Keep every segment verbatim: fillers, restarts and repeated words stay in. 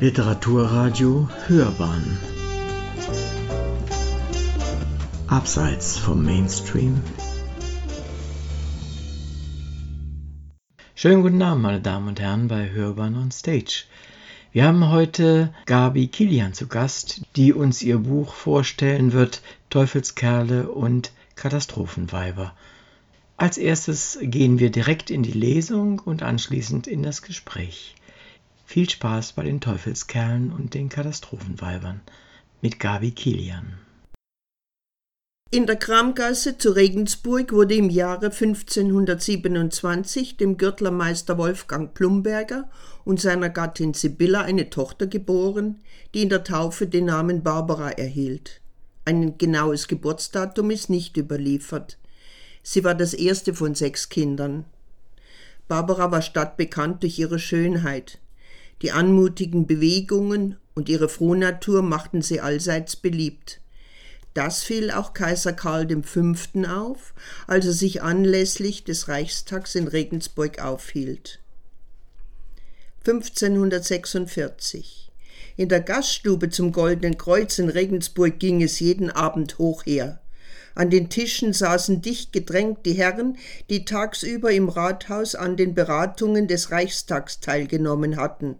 Literaturradio Hörbahn Abseits vom Mainstream. Schönen guten Abend, meine Damen und Herren, bei Hörbahn on Stage. Wir haben heute Gabi Kilian zu Gast, die uns ihr Buch vorstellen wird, Teufelskerle und Katastrophenweiber. Als erstes gehen wir direkt in die Lesung und anschließend in das Gespräch. Viel Spaß bei den Teufelskerlen und den Katastrophenweibern mit Gabi Kilian. In der Kramgasse zu Regensburg wurde im Jahre fünfzehnhundertsiebenundzwanzig dem Gürtlermeister Wolfgang Plumberger und seiner Gattin Sibylla eine Tochter geboren, die in der Taufe den Namen Barbara erhielt. Ein genaues Geburtsdatum ist nicht überliefert. Sie war das erste von sechs Kindern. Barbara war stadtbekannt durch ihre Schönheit. Die anmutigen Bewegungen und ihre Frohnatur machten sie allseits beliebt. Das fiel auch Kaiser Karl der Fünfte auf, als er sich anlässlich des Reichstags in Regensburg aufhielt. fünfzehnhundertsechsundvierzig. In der Gaststube zum Goldenen Kreuz in Regensburg ging es jeden Abend hoch her. An den Tischen saßen dicht gedrängt die Herren, die tagsüber im Rathaus an den Beratungen des Reichstags teilgenommen hatten.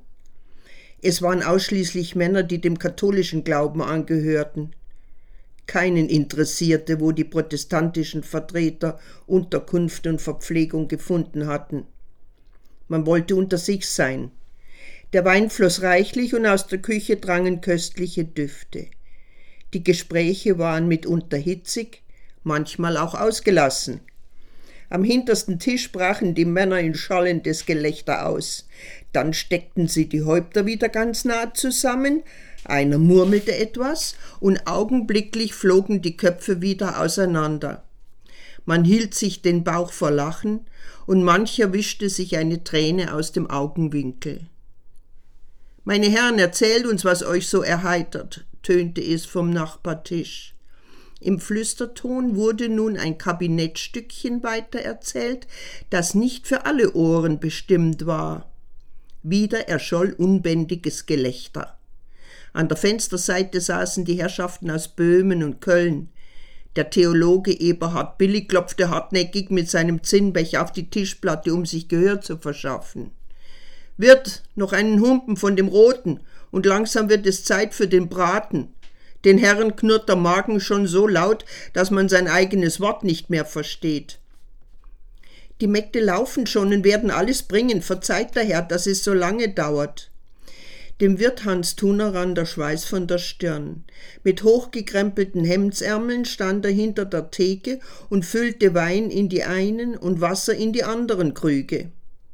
Es waren ausschließlich Männer, die dem katholischen Glauben angehörten. Keinen interessierte, wo die protestantischen Vertreter Unterkunft und Verpflegung gefunden hatten. Man wollte unter sich sein. Der Wein floss reichlich und aus der Küche drangen köstliche Düfte. Die Gespräche waren mitunter hitzig, manchmal auch ausgelassen. Am hintersten Tisch brachen die Männer in schallendes Gelächter aus. Dann steckten sie die Häupter wieder ganz nah zusammen, einer murmelte etwas und augenblicklich flogen die Köpfe wieder auseinander. Man hielt sich den Bauch vor Lachen und mancher wischte sich eine Träne aus dem Augenwinkel. »Meine Herren, erzählt uns, was euch so erheitert«, tönte es vom Nachbartisch. Im Flüsterton wurde nun ein Kabinettstückchen weitererzählt, das nicht für alle Ohren bestimmt war. Wieder erscholl unbändiges Gelächter. An der Fensterseite saßen die Herrschaften aus Böhmen und Köln. Der Theologe Eberhard Billig klopfte hartnäckig mit seinem Zinnbecher auf die Tischplatte, um sich Gehör zu verschaffen. »Wirt, noch einen Humpen von dem Roten, und langsam wird es Zeit für den Braten. Den Herren knurrt der Magen schon so laut, dass man sein eigenes Wort nicht mehr versteht.« »Die Mägde laufen schon und werden alles bringen, verzeiht der Herr, dass es so lange dauert.« Dem Wirt Hans Thuner rann der Schweiß von der Stirn. Mit hochgekrempelten Hemdsärmeln stand er hinter der Theke und füllte Wein in die einen und Wasser in die anderen Krüge.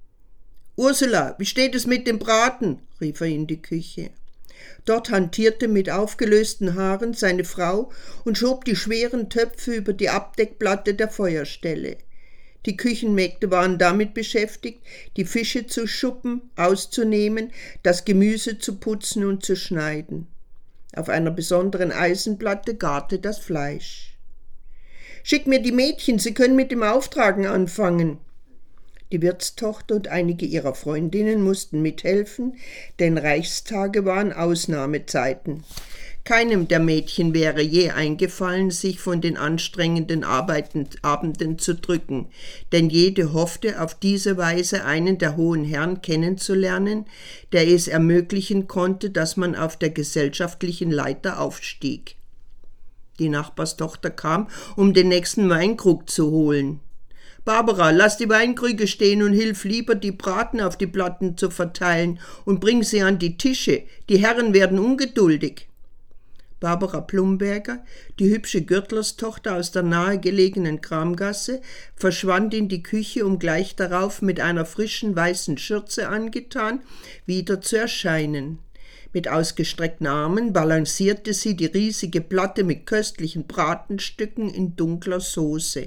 »Ursula, wie steht es mit dem Braten?« rief er in die Küche. Dort hantierte mit aufgelösten Haaren seine Frau und schob die schweren Töpfe über die Abdeckplatte der Feuerstelle. Die Küchenmägde waren damit beschäftigt, die Fische zu schuppen, auszunehmen, das Gemüse zu putzen und zu schneiden. Auf einer besonderen Eisenplatte garte das Fleisch. »Schick mir die Mädchen, sie können mit dem Auftragen anfangen.« Die Wirtstochter und einige ihrer Freundinnen mussten mithelfen, denn Reichstage waren Ausnahmezeiten. Keinem der Mädchen wäre je eingefallen, sich von den anstrengenden Arbeiten, Abenden zu drücken, denn jede hoffte, auf diese Weise einen der hohen Herren kennenzulernen, der es ermöglichen konnte, dass man auf der gesellschaftlichen Leiter aufstieg. Die Nachbarstochter kam, um den nächsten Weinkrug zu holen. »Barbara, lass die Weinkrüge stehen und hilf lieber, die Braten auf die Platten zu verteilen und bring sie an die Tische, die Herren werden ungeduldig.« Barbara Plumberger, die hübsche Gürtlerstochter aus der nahegelegenen Kramgasse, verschwand in die Küche, um gleich darauf mit einer frischen weißen Schürze angetan, wieder zu erscheinen. Mit ausgestreckten Armen balancierte sie die riesige Platte mit köstlichen Bratenstücken in dunkler Soße.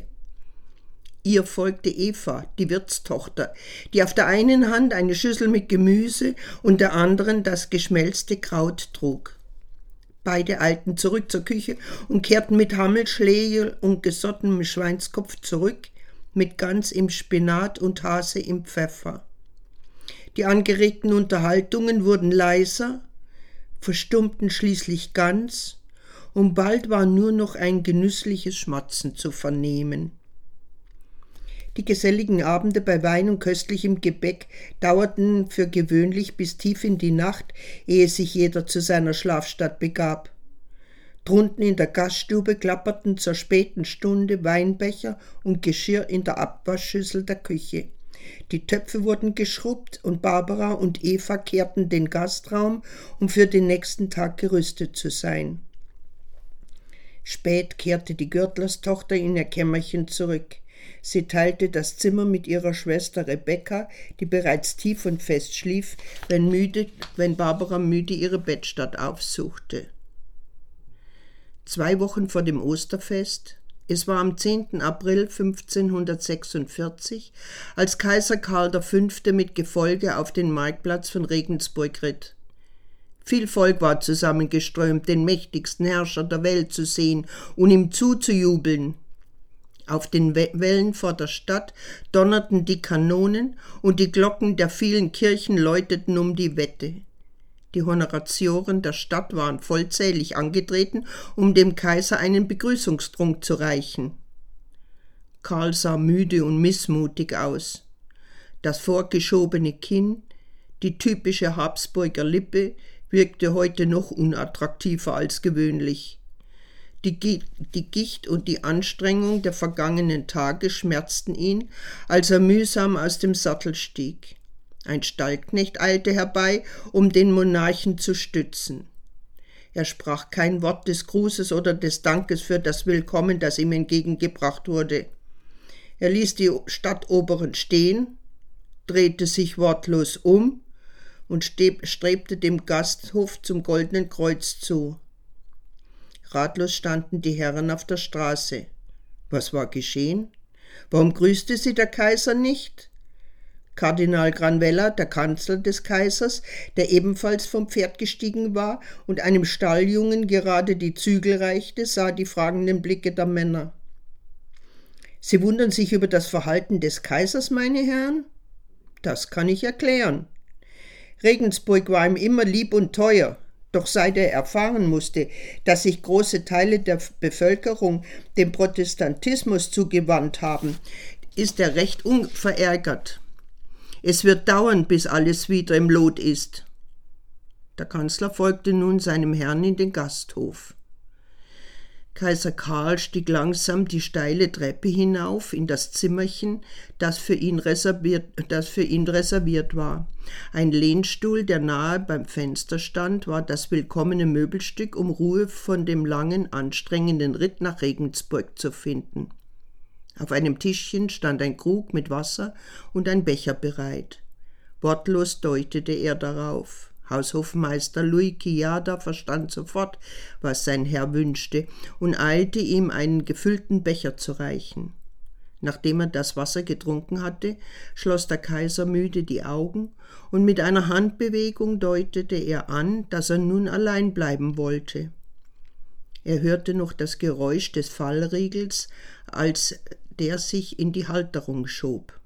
Ihr folgte Eva, die Wirtstochter, die auf der einen Hand eine Schüssel mit Gemüse und der anderen das geschmelzte Kraut trug. Beide eilten zurück zur Küche und kehrten mit Hammelschlegel und gesottenem Schweinskopf zurück, mit Gans im Spinat und Hase im Pfeffer. Die angeregten Unterhaltungen wurden leiser, verstummten schließlich ganz, und bald war nur noch ein genüssliches Schmatzen zu vernehmen. Die geselligen Abende bei Wein und köstlichem Gebäck dauerten für gewöhnlich bis tief in die Nacht, ehe sich jeder zu seiner Schlafstatt begab. Drunten in der Gaststube klapperten zur späten Stunde Weinbecher und Geschirr in der Abwaschschüssel der Küche. Die Töpfe wurden geschrubbt und Barbara und Eva kehrten den Gastraum, um für den nächsten Tag gerüstet zu sein. Spät kehrte die Gürtlerstochter in ihr Kämmerchen zurück. Sie teilte das Zimmer mit ihrer Schwester Rebecca, die bereits tief und fest schlief, wenn, müde, wenn Barbara müde ihre Bettstatt aufsuchte. Zwei Wochen vor dem Osterfest, es war am zehnten April fünfzehnhundertsechsundvierzig, als Kaiser Karl der Fünfte mit Gefolge auf den Marktplatz von Regensburg ritt. Viel Volk war zusammengeströmt, den mächtigsten Herrscher der Welt zu sehen und ihm zuzujubeln. Auf den Wällen vor der Stadt donnerten die Kanonen und die Glocken der vielen Kirchen läuteten um die Wette. Die Honoratioren der Stadt waren vollzählig angetreten, um dem Kaiser einen Begrüßungstrunk zu reichen. Karl sah müde und missmutig aus. Das vorgeschobene Kinn, die typische Habsburger Lippe, wirkte heute noch unattraktiver als gewöhnlich. Die, die Gicht und die Anstrengung der vergangenen Tage schmerzten ihn, als er mühsam aus dem Sattel stieg. Ein Stallknecht eilte herbei, um den Monarchen zu stützen. Er sprach kein Wort des Grußes oder des Dankes für das Willkommen, das ihm entgegengebracht wurde. Er ließ die Stadtoberen stehen, drehte sich wortlos um und strebte dem Gasthof zum Goldenen Kreuz zu. Ratlos standen die Herren auf der Straße. Was war geschehen? Warum grüßte sie der Kaiser nicht? Kardinal Granvella, der Kanzler des Kaisers, der ebenfalls vom Pferd gestiegen war und einem Stalljungen gerade die Zügel reichte, sah die fragenden Blicke der Männer. »Sie wundern sich über das Verhalten des Kaisers, meine Herren? Das kann ich erklären. Regensburg war ihm immer lieb und teuer. Doch seit er erfahren musste, dass sich große Teile der Bevölkerung dem Protestantismus zugewandt haben, ist er recht verärgert. Es wird dauern, bis alles wieder im Lot ist.« Der Kanzler folgte nun seinem Herrn in den Gasthof. Kaiser Karl stieg langsam die steile Treppe hinauf in das Zimmerchen, das für ihn reserviert, das für ihn reserviert war. Ein Lehnstuhl, der nahe beim Fenster stand, war das willkommene Möbelstück, um Ruhe von dem langen, anstrengenden Ritt nach Regensburg zu finden. Auf einem Tischchen stand ein Krug mit Wasser und ein Becher bereit. Wortlos deutete er darauf. Haushofmeister Louis Quijada verstand sofort, was sein Herr wünschte, und eilte ihm einen gefüllten Becher zu reichen. Nachdem er das Wasser getrunken hatte, schloss der Kaiser müde die Augen, und mit einer Handbewegung deutete er an, dass er nun allein bleiben wollte. Er hörte noch das Geräusch des Fallriegels, als der sich in die Halterung schob.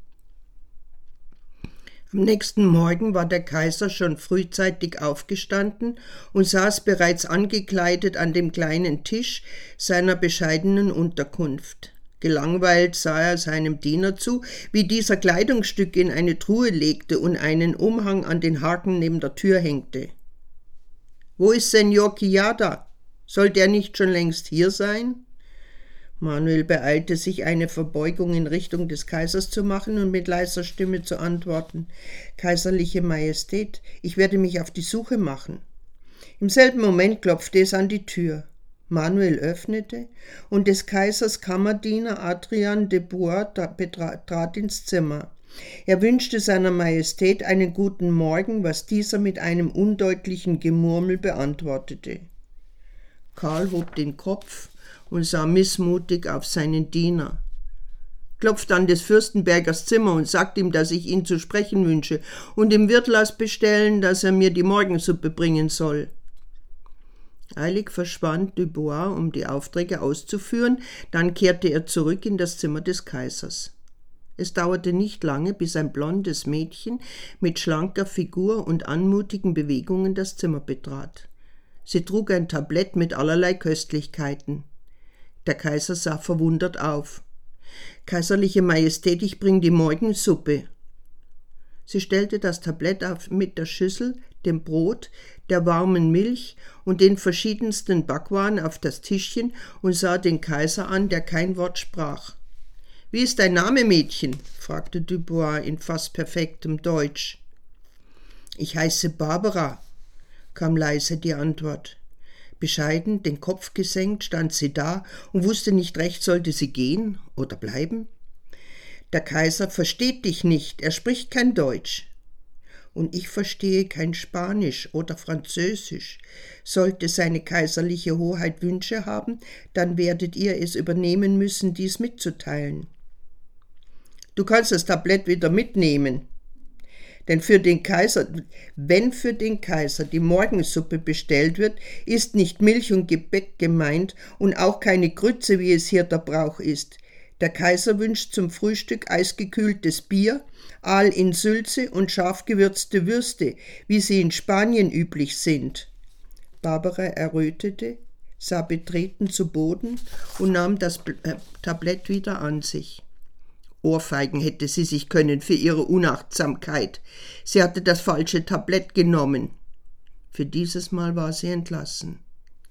Am nächsten Morgen war der Kaiser schon frühzeitig aufgestanden und saß bereits angekleidet an dem kleinen Tisch seiner bescheidenen Unterkunft. Gelangweilt sah er seinem Diener zu, wie dieser Kleidungsstücke in eine Truhe legte und einen Umhang an den Haken neben der Tür hängte. »Wo ist Senor Quijada? Soll der nicht schon längst hier sein?« Manuel beeilte sich, eine Verbeugung in Richtung des Kaisers zu machen und mit leiser Stimme zu antworten: »Kaiserliche Majestät, ich werde mich auf die Suche machen.« Im selben Moment klopfte es an die Tür. Manuel öffnete, und des Kaisers Kammerdiener Adrian de Bois trat ins Zimmer. Er wünschte seiner Majestät einen guten Morgen, was dieser mit einem undeutlichen Gemurmel beantwortete. Karl hob den Kopf und sah missmutig auf seinen Diener. »Klopft an des Fürstenbergers Zimmer und sagt ihm, dass ich ihn zu sprechen wünsche, und im Wirtlass bestellen, dass er mir die Morgensuppe bringen soll.« Eilig verschwand Dubois, um die Aufträge auszuführen, dann kehrte er zurück in das Zimmer des Kaisers. Es dauerte nicht lange, bis ein blondes Mädchen mit schlanker Figur und anmutigen Bewegungen das Zimmer betrat. Sie trug ein Tablett mit allerlei Köstlichkeiten. Der Kaiser sah verwundert auf. »Kaiserliche Majestät, ich bring die Morgensuppe.« Sie stellte das Tablett auf mit der Schüssel, dem Brot, der warmen Milch und den verschiedensten Backwaren auf das Tischchen und sah den Kaiser an, der kein Wort sprach. »Wie ist dein Name, Mädchen?« fragte Dubois in fast perfektem Deutsch. »Ich heiße Barbara«, kam leise die Antwort. Bescheiden, den Kopf gesenkt, stand sie da und wusste nicht recht, sollte sie gehen oder bleiben. »Der Kaiser versteht dich nicht, er spricht kein Deutsch.« »Und ich verstehe kein Spanisch oder Französisch. Sollte seine kaiserliche Hoheit Wünsche haben, dann werdet ihr es übernehmen müssen, dies mitzuteilen.« »Du kannst das Tablett wieder mitnehmen. Denn für den Kaiser, wenn für den Kaiser die Morgensuppe bestellt wird, ist nicht Milch und Gebäck gemeint und auch keine Grütze, wie es hier der Brauch ist. Der Kaiser wünscht zum Frühstück eisgekühltes Bier, Aal in Sülze und scharf gewürzte Würste, wie sie in Spanien üblich sind.« Barbara errötete, sah betreten zu Boden und nahm das äh, Tablett wieder an sich. Ohrfeigen hätte sie sich können für ihre Unachtsamkeit. Sie hatte das falsche Tablett genommen. Für dieses Mal war sie entlassen.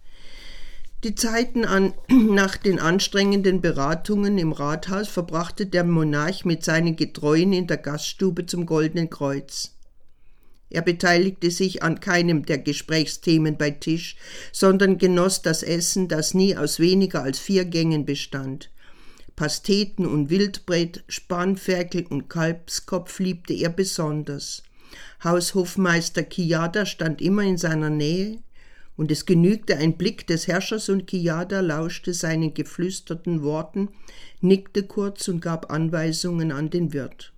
Die Zeiten an, nach den anstrengenden Beratungen im Rathaus verbrachte der Monarch mit seinen Getreuen in der Gaststube zum Goldenen Kreuz. Er beteiligte sich an keinem der Gesprächsthemen bei Tisch, sondern genoss das Essen, das nie aus weniger als vier Gängen bestand. Pasteten und Wildbret, Spanferkel und Kalbskopf liebte er besonders. Haushofmeister Quijada stand immer in seiner Nähe, und es genügte ein Blick des Herrschers und Quijada lauschte seinen geflüsterten Worten, nickte kurz und gab Anweisungen an den Wirt.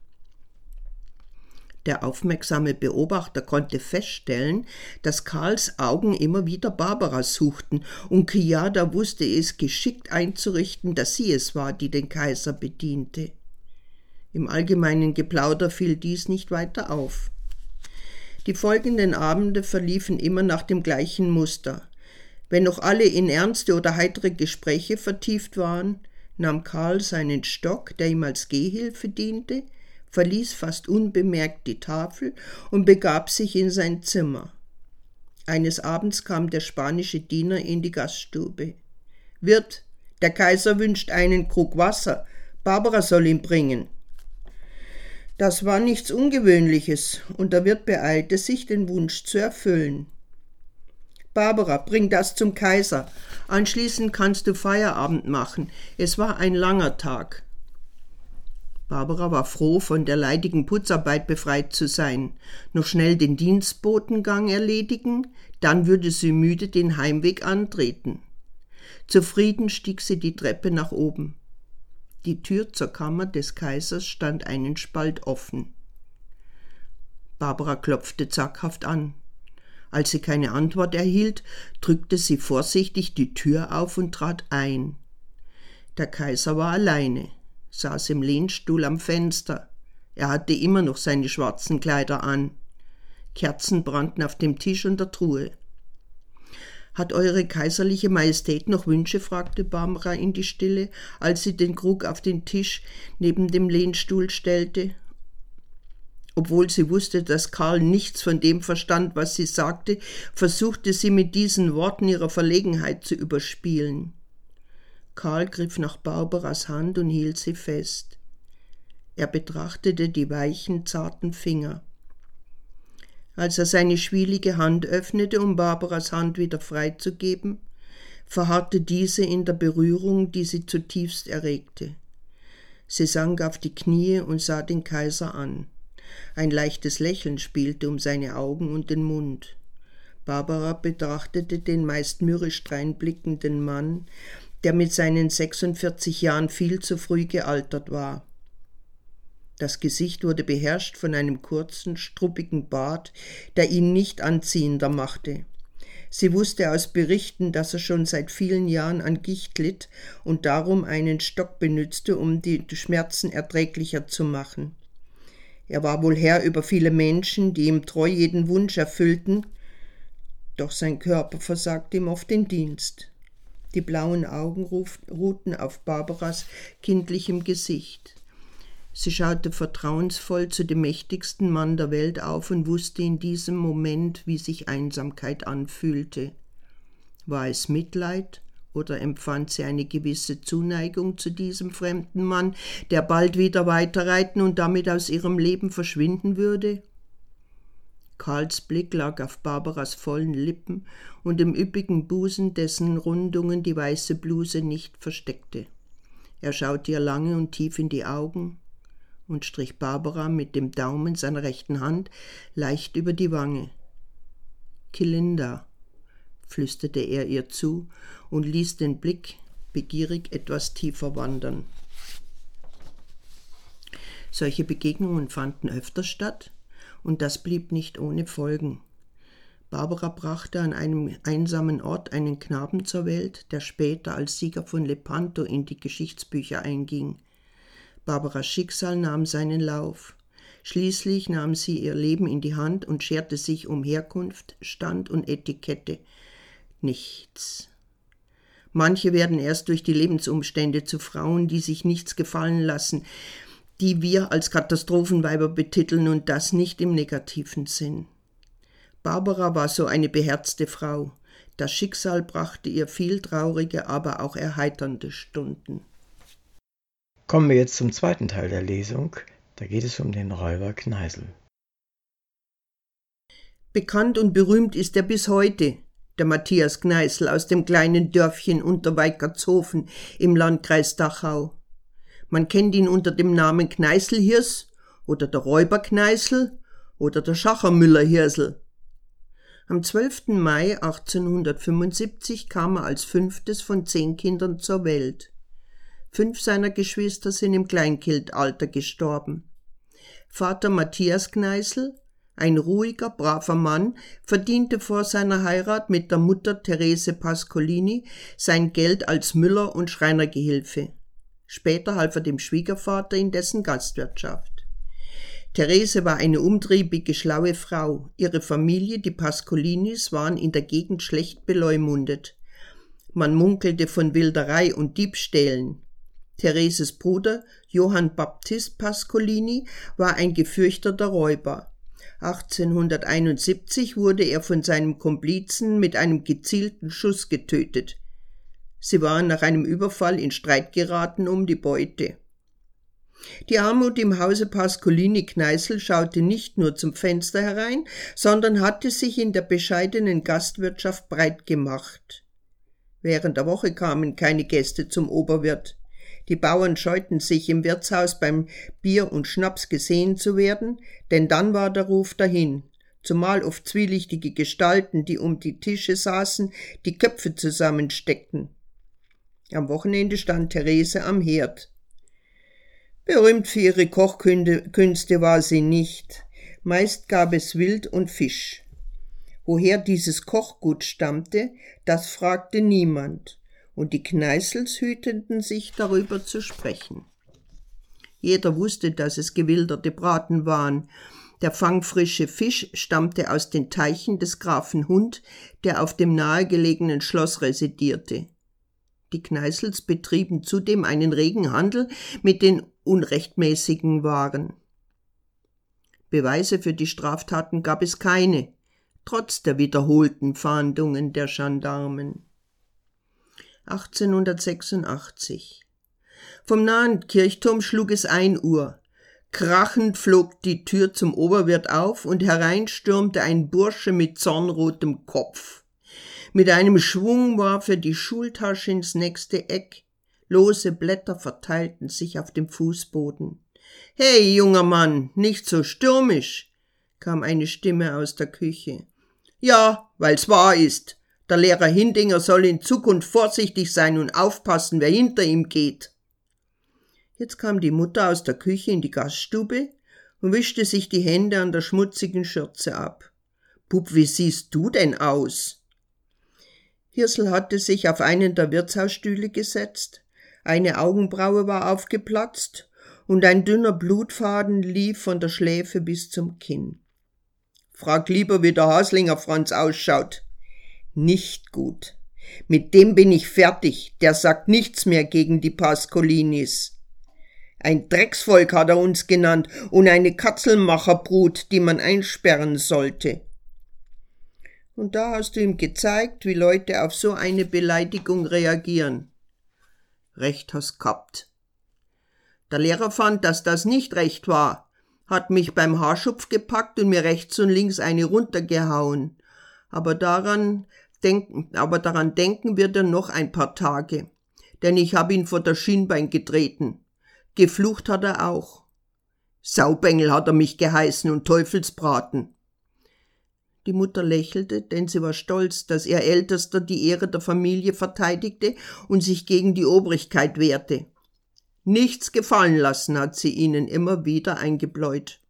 Der aufmerksame Beobachter konnte feststellen, dass Karls Augen immer wieder Barbara suchten, und Quijada wusste es geschickt einzurichten, dass sie es war, die den Kaiser bediente. Im allgemeinen Geplauder fiel dies nicht weiter auf. Die folgenden Abende verliefen immer nach dem gleichen Muster. Wenn noch alle in ernste oder heitere Gespräche vertieft waren, nahm Karl seinen Stock, der ihm als Gehhilfe diente, verließ fast unbemerkt die Tafel und begab sich in sein Zimmer. Eines Abends kam der spanische Diener in die Gaststube. »Wirt, der Kaiser wünscht einen Krug Wasser. Barbara soll ihn bringen.« Das war nichts Ungewöhnliches, und der Wirt beeilte sich, den Wunsch zu erfüllen. »Barbara, bring das zum Kaiser. Anschließend kannst du Feierabend machen. Es war ein langer Tag.« Barbara war froh, von der leidigen Putzarbeit befreit zu sein. Noch schnell den Dienstbotengang erledigen, dann würde sie müde den Heimweg antreten. Zufrieden stieg sie die Treppe nach oben. Die Tür zur Kammer des Kaisers stand einen Spalt offen. Barbara klopfte zaghaft an. Als sie keine Antwort erhielt, drückte sie vorsichtig die Tür auf und trat ein. Der Kaiser war alleine, saß im Lehnstuhl am Fenster. Er hatte immer noch seine schwarzen Kleider an. Kerzen brannten auf dem Tisch und der Truhe. »Hat eure kaiserliche Majestät noch Wünsche?« fragte Barbara in die Stille, als sie den Krug auf den Tisch neben dem Lehnstuhl stellte. Obwohl sie wusste, dass Karl nichts von dem verstand, was sie sagte, versuchte sie mit diesen Worten ihre Verlegenheit zu überspielen. Karl griff nach Barbaras Hand und hielt sie fest. Er betrachtete die weichen, zarten Finger. Als er seine schwielige Hand öffnete, um Barbaras Hand wieder freizugeben, verharrte diese in der Berührung, die sie zutiefst erregte. Sie sank auf die Knie und sah den Kaiser an. Ein leichtes Lächeln spielte um seine Augen und den Mund. Barbara betrachtete den meist mürrisch dreinblickenden Mann, der mit seinen sechsundvierzig Jahren viel zu früh gealtert war. Das Gesicht wurde beherrscht von einem kurzen, struppigen Bart, der ihn nicht anziehender machte. Sie wusste aus Berichten, dass er schon seit vielen Jahren an Gicht litt und darum einen Stock benützte, um die Schmerzen erträglicher zu machen. Er war wohl Herr über viele Menschen, die ihm treu jeden Wunsch erfüllten, Doch sein Körper versagte ihm oft den Dienst. Die blauen Augen ruhten auf Barbaras kindlichem Gesicht. Sie schaute vertrauensvoll zu dem mächtigsten Mann der Welt auf und wusste in diesem Moment, wie sich Einsamkeit anfühlte. War es Mitleid oder empfand sie eine gewisse Zuneigung zu diesem fremden Mann, der bald wieder weiterreiten und damit aus ihrem Leben verschwinden würde? Karls Blick lag auf Barbaras vollen Lippen und dem üppigen Busen, dessen Rundungen die weiße Bluse nicht versteckte. Er schaute ihr lange und tief in die Augen und strich Barbara mit dem Daumen seiner rechten Hand leicht über die Wange. »Kilinda«, flüsterte er ihr zu und ließ den Blick begierig etwas tiefer wandern. Solche Begegnungen fanden öfter statt, und das blieb nicht ohne Folgen. Barbara brachte an einem einsamen Ort einen Knaben zur Welt, der später als Sieger von Lepanto in die Geschichtsbücher einging. Barbaras Schicksal nahm seinen Lauf. Schließlich nahm sie ihr Leben in die Hand und scherte sich um Herkunft, Stand und Etikette. Nichts. Manche werden erst durch die Lebensumstände zu Frauen, die sich nichts gefallen lassen, die wir als Katastrophenweiber betiteln, und das nicht im negativen Sinn. Barbara war so eine beherzte Frau. Das Schicksal brachte ihr viel traurige, aber auch erheiternde Stunden. Kommen wir jetzt zum zweiten Teil der Lesung. Da geht es um den Räuber Kneißl. Bekannt und berühmt ist er bis heute, der Matthias Kneißl aus dem kleinen Dörfchen Unterweikertshofen im Landkreis Dachau. Man kennt ihn unter dem Namen Kneißl-Hirs oder der Räuber Kneißl oder der Schachermüller-Hirsl. Am zwölften Mai achtzehnhundertfünfundsiebzig kam er als fünftes von zehn Kindern zur Welt. Fünf seiner Geschwister sind im Kleinkindalter gestorben. Vater Matthias Kneißl, ein ruhiger, braver Mann, verdiente vor seiner Heirat mit der Mutter Therese Pascolini sein Geld als Müller und Schreinergehilfe. Später half er dem Schwiegervater in dessen Gastwirtschaft. Therese war eine umtriebige, schlaue Frau. Ihre Familie, die Pascolinis, waren in der Gegend schlecht beleumundet. Man munkelte von Wilderei und Diebstählen. Thereses Bruder, Johann Baptist Pascolini, war ein gefürchteter Räuber. achtzehnhunderteinundsiebzig wurde er von seinem Komplizen mit einem gezielten Schuss getötet. Sie waren nach einem Überfall in Streit geraten um die Beute. Die Armut im Hause Pascolini-Kneißl schaute nicht nur zum Fenster herein, sondern hatte sich in der bescheidenen Gastwirtschaft breit gemacht. Während der Woche kamen keine Gäste zum Oberwirt. Die Bauern scheuten sich, im Wirtshaus beim Bier und Schnaps gesehen zu werden, denn dann war der Ruf dahin, zumal oft zwielichtige Gestalten, die um die Tische saßen, die Köpfe zusammensteckten. Am Wochenende stand Therese am Herd. Berühmt für ihre Kochkünste war sie nicht. Meist gab es Wild und Fisch. Woher dieses Kochgut stammte, das fragte niemand, und die Kneißls hüteten sich, darüber zu sprechen. Jeder wusste, dass es gewilderte Braten waren. Der fangfrische Fisch stammte aus den Teichen des Grafen Hund, der auf dem nahegelegenen Schloss residierte. Die Kneißls betrieben zudem einen regen Handel mit den unrechtmäßigen Waren. Beweise für die Straftaten gab es keine, trotz der wiederholten Fahndungen der Gendarmen. achtzehnhundertsechsundachtzig. Vom nahen Kirchturm schlug es ein Uhr. Krachend flog die Tür zum Oberwirt auf und herein stürmte ein Bursche mit zornrotem Kopf. Mit einem Schwung warf er die Schultasche ins nächste Eck. Lose Blätter verteilten sich auf dem Fußboden. »Hey, junger Mann, nicht so stürmisch«, kam eine Stimme aus der Küche. »Ja, weil's wahr ist. Der Lehrer Hindinger soll in Zukunft vorsichtig sein und aufpassen, wer hinter ihm geht.« Jetzt kam die Mutter aus der Küche in die Gaststube und wischte sich die Hände an der schmutzigen Schürze ab. »Bub, wie siehst du denn aus?« Hirsl hatte sich auf einen der Wirtshausstühle gesetzt, eine Augenbraue war aufgeplatzt und ein dünner Blutfaden lief von der Schläfe bis zum Kinn. »Frag lieber, wie der Haslinger Franz ausschaut«, Nicht gut. Mit dem bin ich fertig, der sagt nichts mehr gegen die Pascolinis. Ein Drecksvolk hat er uns genannt und eine Katzelmacherbrut, die man einsperren sollte. Und da hast du ihm gezeigt, wie Leute auf so eine Beleidigung reagieren. Recht hast gehabt. Der Lehrer fand, dass das nicht recht war, hat mich beim Haarschupf gepackt und mir rechts und links eine runtergehauen. Aber daran denken, aber daran denken wird er noch ein paar Tage, denn ich habe ihn vor das Schienbein getreten. Geflucht hat er auch. Saubengel hat er mich geheißen und Teufelsbraten. Die Mutter lächelte, denn sie war stolz, dass ihr Ältester die Ehre der Familie verteidigte und sich gegen die Obrigkeit wehrte. Nichts gefallen lassen hat sie ihnen immer wieder eingebläut.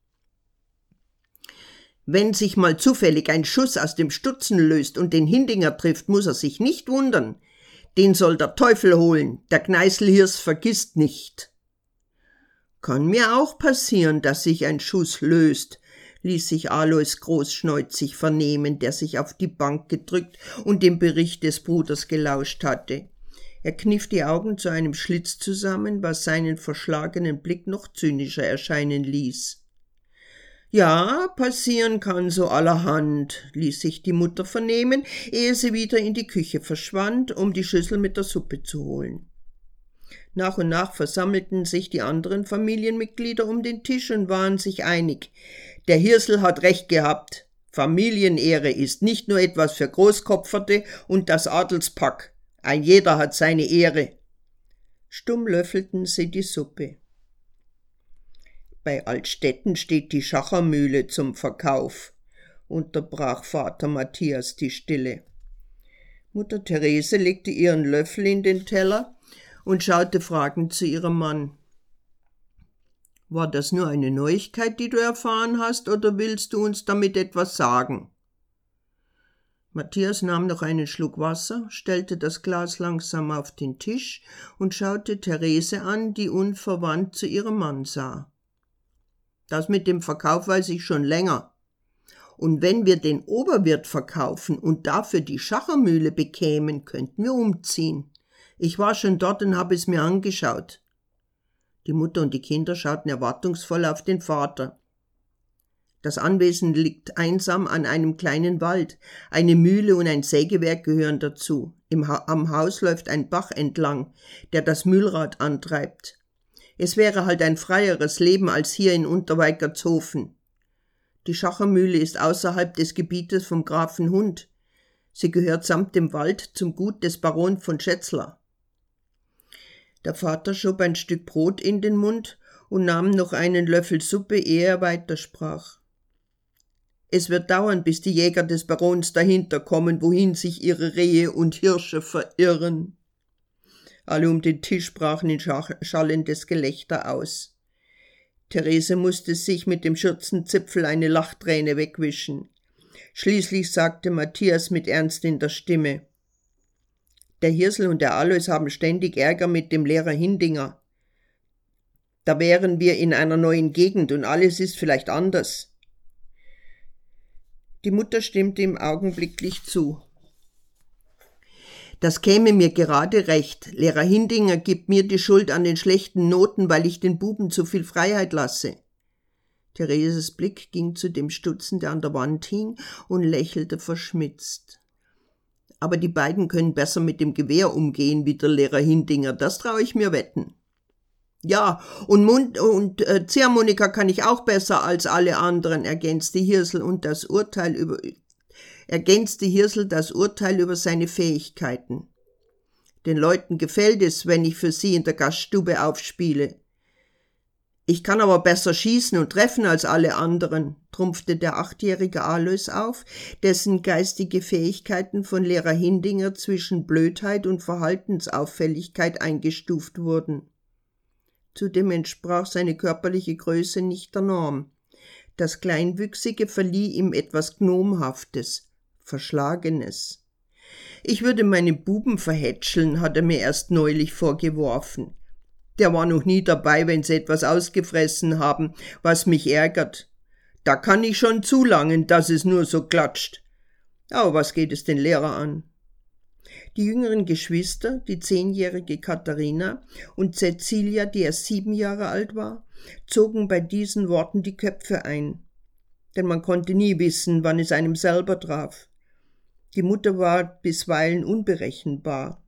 Wenn sich mal zufällig ein Schuss aus dem Stutzen löst und den Hindinger trifft, muss er sich nicht wundern. Den soll der Teufel holen, der Kneißlhirs vergisst nicht. Kann mir auch passieren, dass sich ein Schuss löst, ließ sich Alois großschnäuzig vernehmen, der sich auf die Bank gedrückt und dem Bericht des Bruders gelauscht hatte. Er kniff die Augen zu einem Schlitz zusammen, was seinen verschlagenen Blick noch zynischer erscheinen ließ. Ja, passieren kann so allerhand, ließ sich die Mutter vernehmen, ehe sie wieder in die Küche verschwand, um die Schüssel mit der Suppe zu holen. Nach und nach versammelten sich die anderen Familienmitglieder um den Tisch und waren sich einig. Der Hirsel hat recht gehabt. Familienehre ist nicht nur etwas für Großkopferte und das Adelspack. Ein jeder hat seine Ehre. Stumm löffelten sie die Suppe. Bei Altstetten steht die Schachermühle zum Verkauf, unterbrach Vater Matthias die Stille. Mutter Therese legte ihren Löffel in den Teller und schaute fragend zu ihrem Mann. War das nur eine Neuigkeit, die du erfahren hast, oder willst du uns damit etwas sagen? Matthias nahm noch einen Schluck Wasser, stellte das Glas langsam auf den Tisch und schaute Therese an, die unverwandt zu ihrem Mann sah. Das mit dem Verkauf weiß ich schon länger. Und wenn wir den Oberwirt verkaufen und dafür die Schachermühle bekämen, könnten wir umziehen. Ich war schon dort und habe es mir angeschaut. Die Mutter und die Kinder schauten erwartungsvoll auf den Vater. Das Anwesen liegt einsam an einem kleinen Wald. Eine Mühle und ein Sägewerk gehören dazu. Im ha- am Haus läuft ein Bach entlang, der das Mühlrad antreibt. Es wäre halt ein freieres Leben als hier in Unterweikertshofen. Die Schachermühle ist außerhalb des Gebietes vom Grafen Hund. Sie gehört samt dem Wald zum Gut des Baron von Schätzler. Der Vater schob ein Stück Brot in den Mund und nahm noch einen Löffel Suppe, ehe er weitersprach. Es wird dauern, bis die Jäger des Barons dahinter kommen, wohin sich ihre Rehe und Hirsche verirren. Alle um den Tisch brachen in schallendes Gelächter aus. Therese musste sich mit dem Schürzenzipfel eine Lachträne wegwischen. Schließlich sagte Matthias mit Ernst in der Stimme: Der Hirsel und der Alois haben ständig Ärger mit dem Lehrer Hindinger. Da wären wir in einer neuen Gegend und alles ist vielleicht anders. Die Mutter stimmte ihm augenblicklich zu. Das käme mir gerade recht. Lehrer Hindinger gibt mir die Schuld an den schlechten Noten, weil ich den Buben zu viel Freiheit lasse. Thereses Blick ging zu dem Stutzen, der an der Wand hing, und lächelte verschmitzt. Aber die beiden können besser mit dem Gewehr umgehen wie der Lehrer Hindinger, das traue ich mir wetten. Ja, und Mund- und äh, Ziehharmonika kann ich auch besser als alle anderen, ergänzte Hirsel und das Urteil über ergänzte Hirsel das Urteil über seine Fähigkeiten. Den Leuten gefällt es, wenn ich für sie in der Gaststube aufspiele. Ich kann aber besser schießen und treffen als alle anderen, trumpfte der achtjährige Alois auf, dessen geistige Fähigkeiten von Lehrer Hindinger zwischen Blödheit und Verhaltensauffälligkeit eingestuft wurden. Zudem entsprach seine körperliche Größe nicht der Norm. Das Kleinwüchsige verlieh ihm etwas Gnomhaftes, Verschlagenes. Ich würde meine Buben verhätscheln, hat er mir erst neulich vorgeworfen. Der war noch nie dabei, wenn sie etwas ausgefressen haben, was mich ärgert. Da kann ich schon zulangen, dass es nur so klatscht. Aber was geht es den Lehrer an? Die jüngeren Geschwister, die zehnjährige Katharina und Cäcilia, die erst sieben Jahre alt war, zogen bei diesen Worten die Köpfe ein. Denn man konnte nie wissen, wann es einem selber traf. Die Mutter war bisweilen unberechenbar.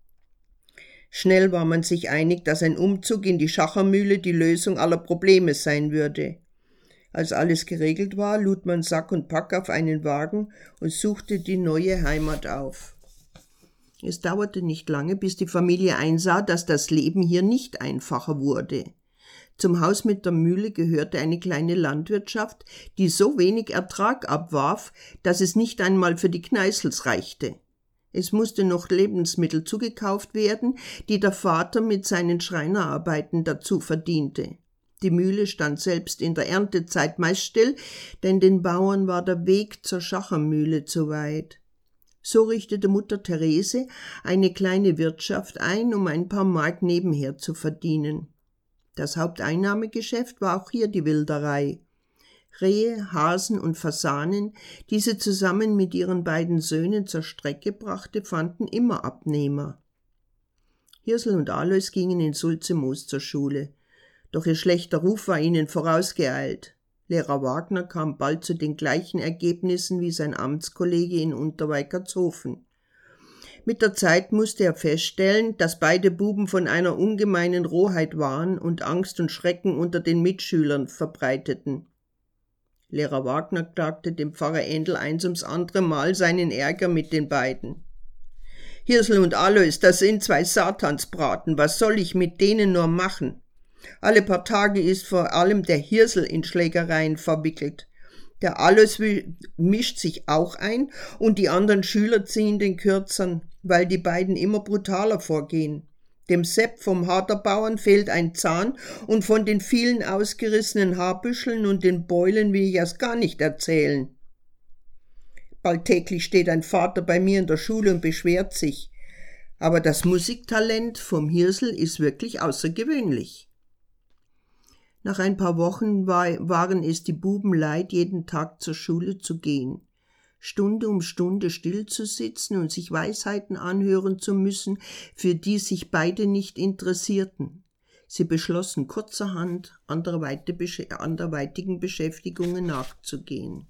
Schnell war man sich einig, dass ein Umzug in die Schachermühle die Lösung aller Probleme sein würde. Als alles geregelt war, lud man Sack und Pack auf einen Wagen und suchte die neue Heimat auf. Es dauerte nicht lange, bis die Familie einsah, dass das Leben hier nicht einfacher wurde. Zum Haus mit der Mühle gehörte eine kleine Landwirtschaft, die so wenig Ertrag abwarf, dass es nicht einmal für die Kneißls reichte. Es musste noch Lebensmittel zugekauft werden, die der Vater mit seinen Schreinerarbeiten dazu verdiente. Die Mühle stand selbst in der Erntezeit meist still, denn den Bauern war der Weg zur Schachermühle zu weit. So richtete Mutter Therese eine kleine Wirtschaft ein, um ein paar Mark nebenher zu verdienen. Das Haupteinnahmegeschäft war auch hier die Wilderei. Rehe, Hasen und Fasanen, die sie zusammen mit ihren beiden Söhnen zur Strecke brachte, fanden immer Abnehmer. Hirsel und Alois gingen in Sulzemoos zur Schule. Doch ihr schlechter Ruf war ihnen vorausgeeilt. Lehrer Wagner kam bald zu den gleichen Ergebnissen wie sein Amtskollege in Unterweikertshofen. Mit der Zeit musste er feststellen, dass beide Buben von einer ungemeinen Rohheit waren und Angst und Schrecken unter den Mitschülern verbreiteten. Lehrer Wagner klagte dem Pfarrer Endel eins ums andere Mal seinen Ärger mit den beiden. »Hirsel und Alois, das sind zwei Satansbraten, was soll ich mit denen nur machen? Alle paar Tage ist vor allem der Hirsel in Schlägereien verwickelt. Der Alois mischt sich auch ein und die anderen Schüler ziehen den Kürzern, weil die beiden immer brutaler vorgehen. Dem Sepp vom Haderbauern fehlt ein Zahn und von den vielen ausgerissenen Haarbüscheln und den Beulen will ich erst gar nicht erzählen. Bald täglich steht ein Vater bei mir in der Schule und beschwert sich. Aber das Musiktalent vom Hirsel ist wirklich außergewöhnlich.« Nach ein paar Wochen war, waren es die Buben leid, jeden Tag zur Schule zu gehen. Stunde um Stunde still zu sitzen und sich Weisheiten anhören zu müssen, für die sich beide nicht interessierten. Sie beschlossen kurzerhand, anderweitigen Beschäftigungen nachzugehen.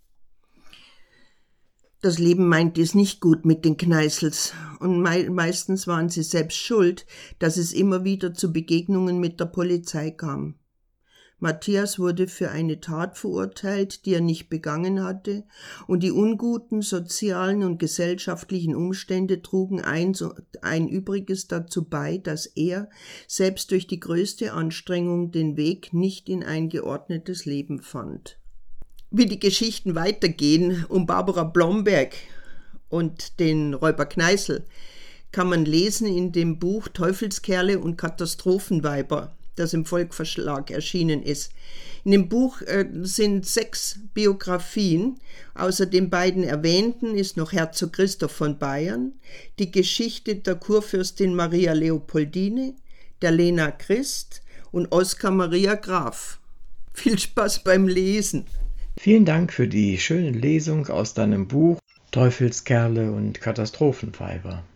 Das Leben meinte es nicht gut mit den Kneißls und mei- meistens waren sie selbst schuld, dass es immer wieder zu Begegnungen mit der Polizei kam. Matthias wurde für eine Tat verurteilt, die er nicht begangen hatte, und die unguten sozialen und gesellschaftlichen Umstände trugen ein, ein Übriges dazu bei, dass er, selbst durch die größte Anstrengung, den Weg nicht in ein geordnetes Leben fand. Wie die Geschichten weitergehen um Barbara Blomberg und den Räuber Kneißl, kann man lesen in dem Buch Teufelskerle und Katastrophenweiber, das im Volk-Verlag erschienen ist. In dem Buch äh, sind sechs Biografien. Außer den beiden erwähnten ist noch Herzog Christoph von Bayern, die Geschichte der Kurfürstin Maria Leopoldine, der Lena Christ und Oskar Maria Graf. Viel Spaß beim Lesen! Vielen Dank für die schöne Lesung aus deinem Buch Teufelskerle und Katastrophenweiber.